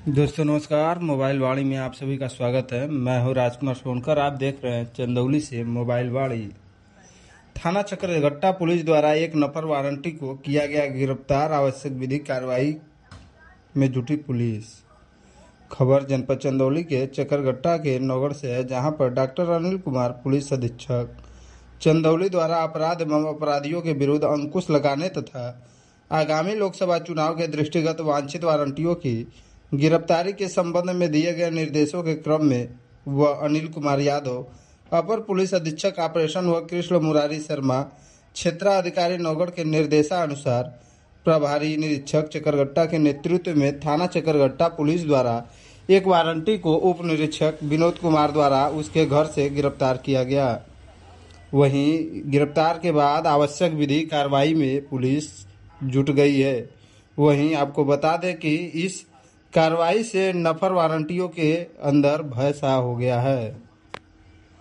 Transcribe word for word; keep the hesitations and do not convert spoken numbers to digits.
दोस्तों नमस्कार। मोबाइल वाणी में आप सभी का स्वागत है। मैं हूं राजकुमार सोनकर। आप देख रहे हैं चंदौली से मोबाइल वाणी। थाना चकरगट्टा पुलिस द्वारा एक नफर वारंटी को किया गया गिरफ्तार। आवश्यक विधिक कार्रवाई में जुटी पुलिस। खबर जनपद चंदौली के चकरगट्टा के नौगढ़ से है, जहां पर डॉक्टर अनिल कुमार पुलिस अधीक्षक चंदौली द्वारा अपराध एवं अपराधियों के विरुद्ध अंकुश लगाने तथा आगामी लोकसभा चुनाव के दृष्टिगत वांछित वारंटियों की गिरफ्तारी के संबंध में दिए गए निर्देशों के क्रम में वह अनिल कुमार यादव, अपर पुलिस अधीक्षक ऑपरेशन व कृष्ण मुरारी शर्मा, क्षेत्राधिकारी नौगढ़ के निर्देशानुसार प्रभारी निरीक्षक चकरगट्टा के नेतृत्व में थाना चकरगट्टा पुलिस द्वारा एक वारंटी को उप निरीक्षक विनोद कुमार द्वारा उसके घर से गिरफ्तार किया गया। वहीं गिरफ्तार के बाद आवश्यक विधि कार्रवाई में पुलिस जुट गई है। वहीं आपको बता दें कि इस कार्रवाई से नफर वारंटियों के अंदर भय सा हो गया है।